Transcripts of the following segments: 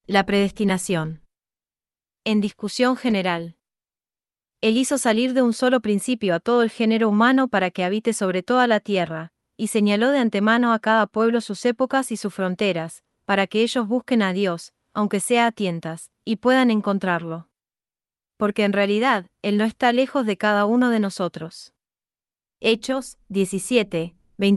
La predestinación. En discusión general. Él hizo salir de un solo principio a todo el género humano para que habite sobre toda la tierra, y señaló de antemano a cada pueblo sus épocas y sus fronteras, para que ellos busquen a Dios, aunque sea a tientas, y puedan encontrarlo. Porque en realidad, Él no está lejos de cada uno de nosotros. Hechos 17,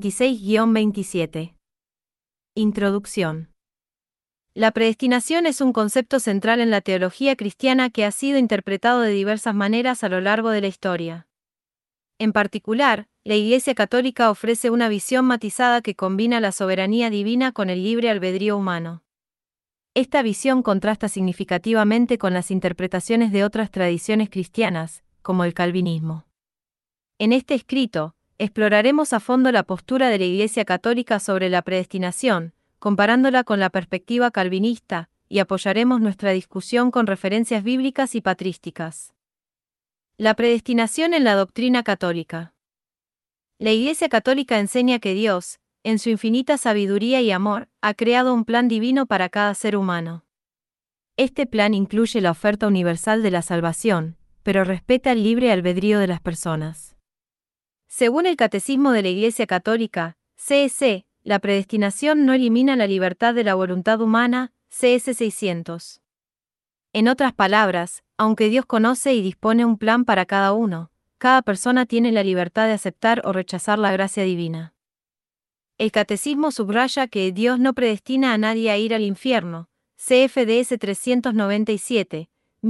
26-27. Introducción. La predestinación es un concepto central en la teología cristiana que ha sido interpretado de diversas maneras a lo largo de la historia. En particular, la Iglesia Católica ofrece una visión matizada que combina la soberanía divina con el libre albedrío humano. Esta visión contrasta significativamente con las interpretaciones de otras tradiciones cristianas, como el calvinismo. En este escrito, exploraremos a fondo la postura de la Iglesia Católica sobre la predestinación, comparándola con la perspectiva calvinista, y apoyaremos nuestra discusión con referencias bíblicas y patrísticas. La predestinación en la doctrina católica. La Iglesia Católica enseña que Dios, en su infinita sabiduría y amor, ha creado un plan divino para cada ser humano. Este plan incluye la oferta universal de la salvación, pero respeta el libre albedrío de las personas. Según el Catecismo de la Iglesia Católica, CS, la predestinación no elimina la libertad de la voluntad humana, CS 600. En otras palabras, aunque Dios conoce y dispone un plan para cada uno, cada persona tiene la libertad de aceptar o rechazar la gracia divina. El Catecismo subraya que Dios no predestina a nadie a ir al infierno, CFDS 397,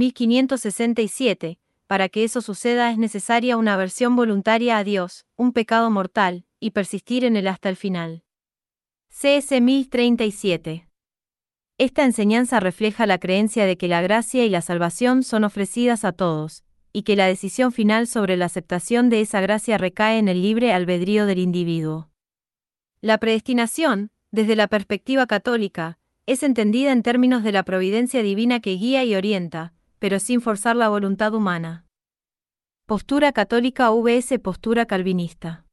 1567, para que eso suceda es necesaria una aversión voluntaria a Dios, un pecado mortal, y persistir en él hasta el final. CS 1037. Esta enseñanza refleja la creencia de que la gracia y la salvación son ofrecidas a todos, y que la decisión final sobre la aceptación de esa gracia recae en el libre albedrío del individuo. La predestinación, desde la perspectiva católica, es entendida en términos de la providencia divina que guía y orienta, pero sin forzar la voluntad humana. Postura católica vs postura calvinista.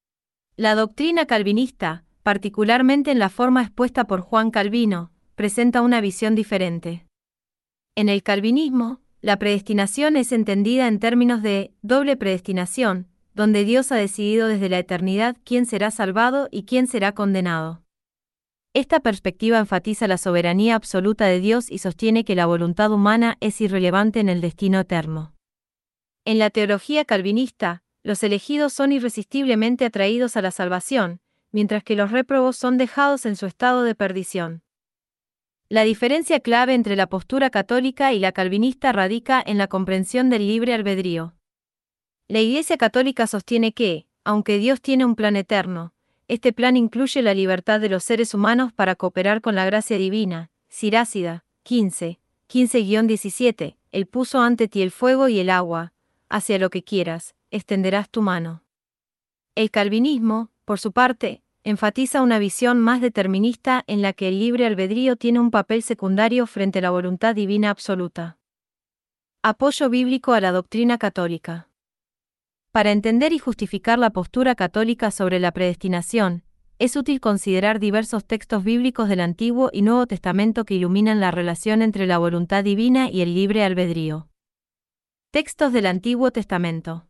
La doctrina calvinista, particularmente en la forma expuesta por Juan Calvino, presenta una visión diferente. En el calvinismo, la predestinación es entendida en términos de doble predestinación, donde Dios ha decidido desde la eternidad quién será salvado y quién será condenado. Esta perspectiva enfatiza la soberanía absoluta de Dios y sostiene que la voluntad humana es irrelevante en el destino eterno. En la teología calvinista, los elegidos son irresistiblemente atraídos a la salvación, mientras que los réprobos son dejados en su estado de perdición. La diferencia clave entre la postura católica y la calvinista radica en la comprensión del libre albedrío. La Iglesia Católica sostiene que, aunque Dios tiene un plan eterno, este plan incluye la libertad de los seres humanos para cooperar con la gracia divina. Sirácida, 15, 15-17, Él puso ante ti el fuego y el agua, hacia lo que quieras, extenderás tu mano. El calvinismo, por su parte, enfatiza una visión más determinista en la que el libre albedrío tiene un papel secundario frente a la voluntad divina absoluta. Apoyo bíblico a la doctrina católica. Para entender y justificar la postura católica sobre la predestinación, es útil considerar diversos textos bíblicos del Antiguo y Nuevo Testamento que iluminan la relación entre la voluntad divina y el libre albedrío. Textos del Antiguo Testamento.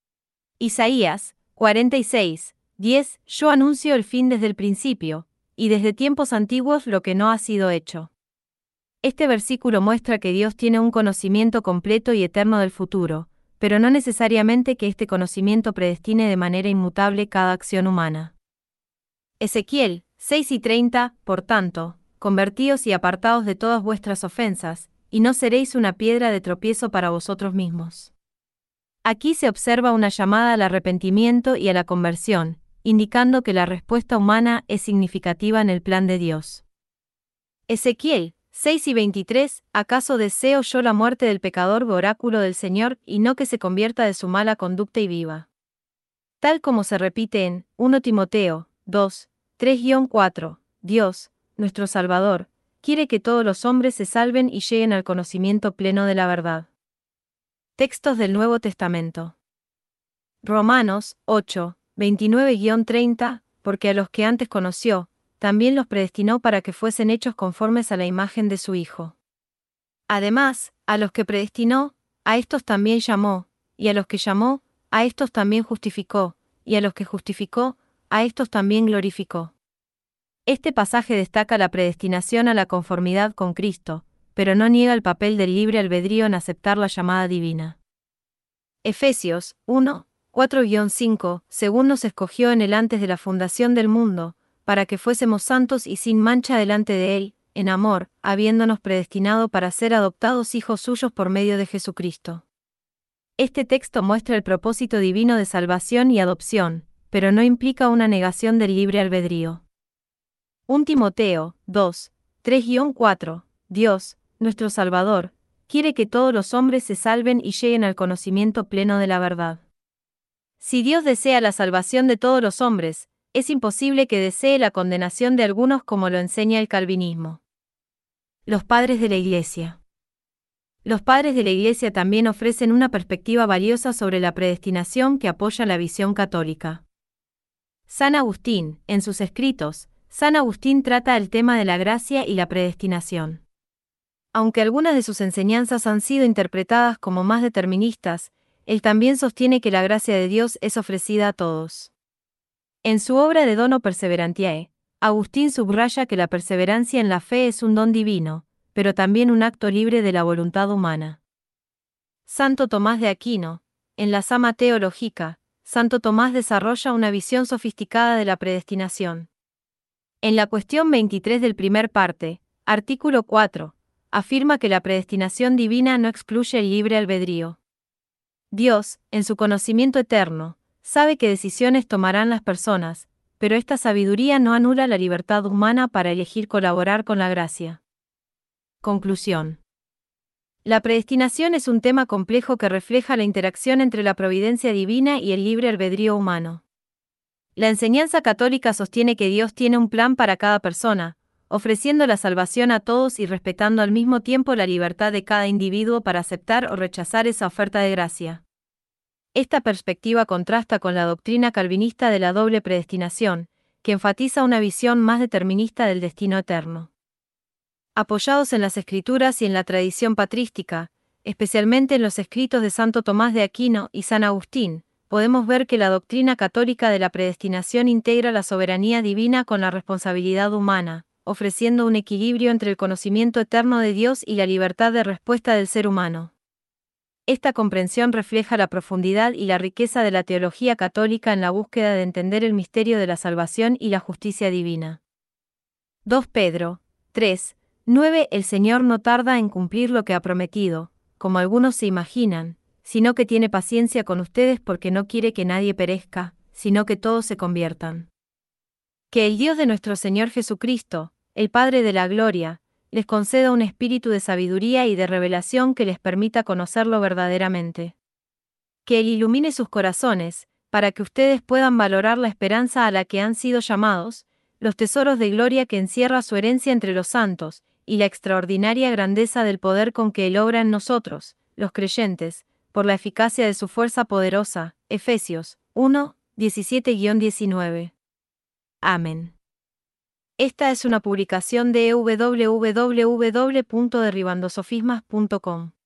Isaías 46, 10. Yo anuncio el fin desde el principio, y desde tiempos antiguos lo que no ha sido hecho. Este versículo muestra que Dios tiene un conocimiento completo y eterno del futuro, pero no necesariamente que este conocimiento predestine de manera inmutable cada acción humana. Ezequiel 6:30, por tanto, convertíos y apartaos de todas vuestras ofensas, y no seréis una piedra de tropiezo para vosotros mismos. Aquí se observa una llamada al arrepentimiento y a la conversión, indicando que la respuesta humana es significativa en el plan de Dios. Ezequiel 6:23, ¿acaso deseo yo la muerte del pecador oráculo del Señor y no que se convierta de su mala conducta y viva? Tal como se repite en 1 Timoteo 2, 3-4, Dios, nuestro Salvador, quiere que todos los hombres se salven y lleguen al conocimiento pleno de la verdad. Textos del Nuevo Testamento. Romanos 8, 29-30, porque a los que antes conoció, también los predestinó para que fuesen hechos conformes a la imagen de su Hijo. Además, a los que predestinó, a estos también llamó, y a los que llamó, a estos también justificó, y a los que justificó, a estos también glorificó. Este pasaje destaca la predestinación a la conformidad con Cristo, pero no niega el papel del libre albedrío en aceptar la llamada divina. Efesios 1, 4-5, según nos escogió en él antes de la fundación del mundo, para que fuésemos santos y sin mancha delante de él, en amor, habiéndonos predestinado para ser adoptados hijos suyos por medio de Jesucristo. Este texto muestra el propósito divino de salvación y adopción, pero no implica una negación del libre albedrío. 1 Timoteo 2, 3-4, Dios, nuestro Salvador, quiere que todos los hombres se salven y lleguen al conocimiento pleno de la verdad. Si Dios desea la salvación de todos los hombres, es imposible que desee la condenación de algunos como lo enseña el calvinismo. Los padres de la Iglesia. Los padres de la Iglesia también ofrecen una perspectiva valiosa sobre la predestinación que apoya la visión católica. San Agustín, en sus escritos, San Agustín trata el tema de la gracia y la predestinación. Aunque algunas de sus enseñanzas han sido interpretadas como más deterministas, él también sostiene que la gracia de Dios es ofrecida a todos. En su obra De Dono Perseverantiae, Agustín subraya que la perseverancia en la fe es un don divino, pero también un acto libre de la voluntad humana. Santo Tomás de Aquino, en la Summa Theologica, Santo Tomás desarrolla una visión sofisticada de la predestinación. En la cuestión 23 del primer parte, artículo 4, afirma que la predestinación divina no excluye el libre albedrío. Dios, en su conocimiento eterno, sabe qué decisiones tomarán las personas, pero esta sabiduría no anula la libertad humana para elegir colaborar con la gracia. Conclusión. La predestinación es un tema complejo que refleja la interacción entre la providencia divina y el libre albedrío humano. La enseñanza católica sostiene que Dios tiene un plan para cada persona, ofreciendo la salvación a todos y respetando al mismo tiempo la libertad de cada individuo para aceptar o rechazar esa oferta de gracia. Esta perspectiva contrasta con la doctrina calvinista de la doble predestinación, que enfatiza una visión más determinista del destino eterno. Apoyados en las Escrituras y en la tradición patrística, especialmente en los escritos de Santo Tomás de Aquino y San Agustín, podemos ver que la doctrina católica de la predestinación integra la soberanía divina con la responsabilidad humana, ofreciendo un equilibrio entre el conocimiento eterno de Dios y la libertad de respuesta del ser humano. Esta comprensión refleja la profundidad y la riqueza de la teología católica en la búsqueda de entender el misterio de la salvación y la justicia divina. 2 Pedro 3, 9 El Señor no tarda en cumplir lo que ha prometido, como algunos se imaginan, sino que tiene paciencia con ustedes porque no quiere que nadie perezca, sino que todos se conviertan. Que el Dios de nuestro Señor Jesucristo, el Padre de la Gloria, les conceda un espíritu de sabiduría y de revelación que les permita conocerlo verdaderamente. Que Él ilumine sus corazones, para que ustedes puedan valorar la esperanza a la que han sido llamados, los tesoros de gloria que encierra su herencia entre los santos, y la extraordinaria grandeza del poder con que Él obra en nosotros, los creyentes, por la eficacia de su fuerza poderosa. Efesios 1, 17-19. Amén. Esta es una publicación de www.derribandosofismas.com.